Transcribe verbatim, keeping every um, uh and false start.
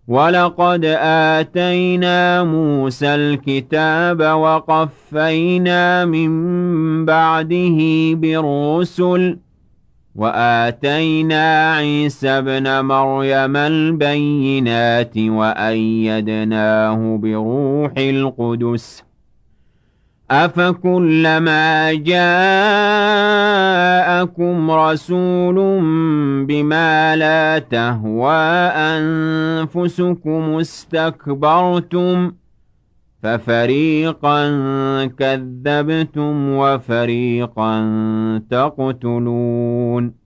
وَلَقَدْ آتَيْنَا مُوسَى الْكِتَابَ وَقَفَّيْنَا مِن بَعْدِهِ بِالرُّسُلِ وَآتَيْنَا عِيسَى ابْنَ مَرْيَمَ الْبَيِّنَاتِ وَأَيَّدْنَاهُ بِرُوحِ الْقُدُسِ ۗ أَفَكُلَّمَا جَاءَكُمْ رَسُولٌ بِمَا لَا تَهْوَىٰ أَنفُسُكُمُ اسْتَكْبَرْتُمْ فَفَرِيقًا كَذَّبْتُمْ وَفَرِيقًا تَقْتُلُونَ